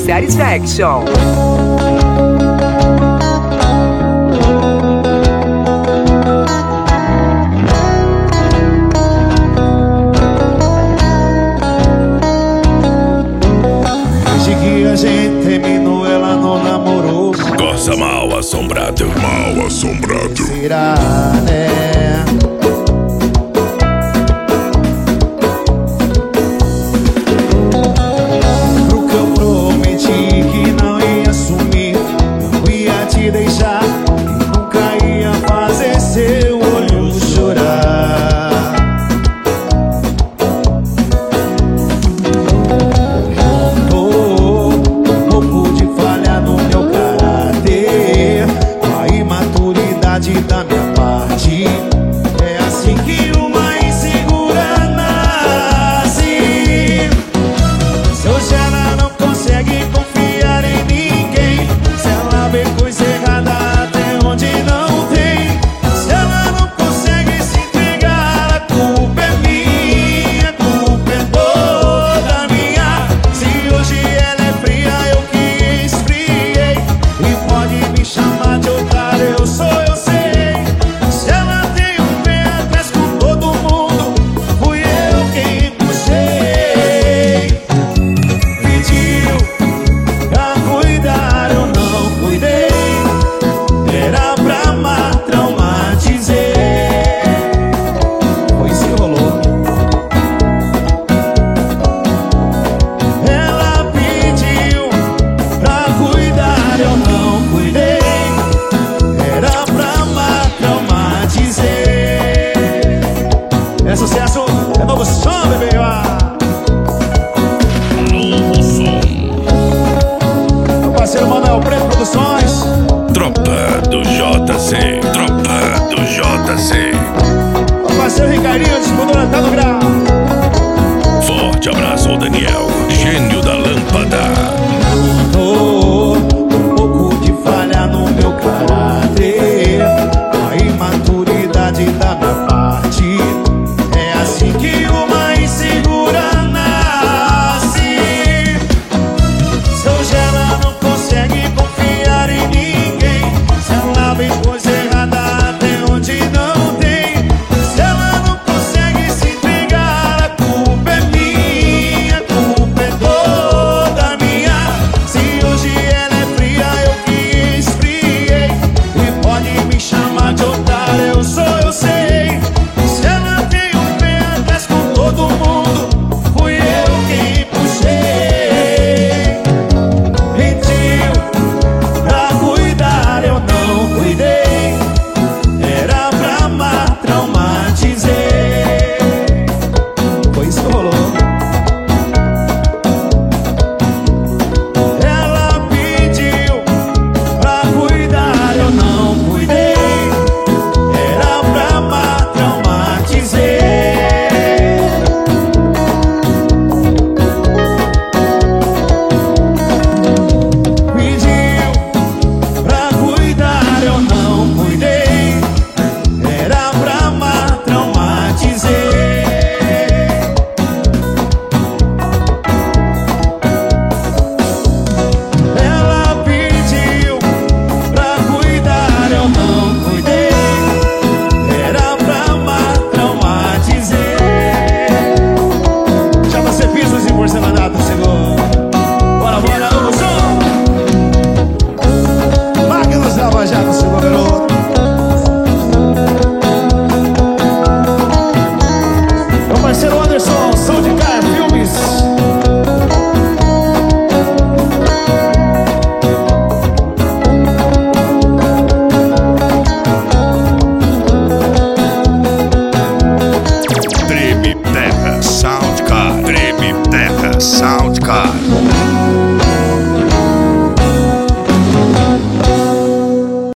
Satisfaction. Desde que a gente terminou, ela não namorou. Goza mal assombrado. Mal assombrado. Será, né? Pro que eu prometi que não ia sumir, não ia te deixar e nunca ia fazer seu olho chorar. Notou um pouco de falha no meu caráter, a imaturidade da minha parte. É assim que uma insegura nasce. Se hoje ela não consegue confiar em ninguém, se ela vê coisa errada até onde não tem, se ela não consegue se entregar, a culpa é minha, a culpa é toda minha. Se hoje ela é fria, eu que esfriei, e pode me chamar de otário, eu sei. Se ela tem um pé atrás com todo mundo, fui eu quem puxei. Pediu pra cuidar, eu não cuidei. Era pra amar, traumatizei. Foi isso que rolou. Ela pediu pra cuidar, eu não cuidei. Era pra amar, traumatizei. É sucesso, é novo som, bebê. Novo som. Meu parceiro Manuel Preto Produções. Tropa do JC. Tropa do JC. Meu parceiro Ricardinho, distribuidora tá no grau. Forte abraço ao Daniel, gênio da lâmpada. Notou um pouco de falha no meu caráter, a imaturidade da minha parte. É assim que uma insegura nasce. Se hoje ela não consegue confiar em ninguém, se ela vê coisa errada até onde não tem, se ela não consegue se entregar, a culpa é minha, a culpa é toda minha. Se hoje ela é fria, eu que esfriei, e pode me chamar de otário, eu sei. Se ela tem um pé atrás com todo mundo, fui eu quem puxei. Pediu pra cuidar, eu não cuidei. Era pra amar, traumatizei. Foi isso que rolou. Ela pediu pra cuidar, eu não cuidei. Era pra amar, traumatizei. Pediu pra cuidar, eu não cuidei. Era pra amar, traumatizei. Ela pediu pra cuidar, eu não cuidei. Era pra amar, traumatizei. Chama ser pistas e porcelanato, chegou. Bora, novo som. Máquinas Lava Jato, chegou, garoto. Meu parceiro Anderson, som de Car Filmes. Treme Terra Soundcar. Treme Terra Soundcar.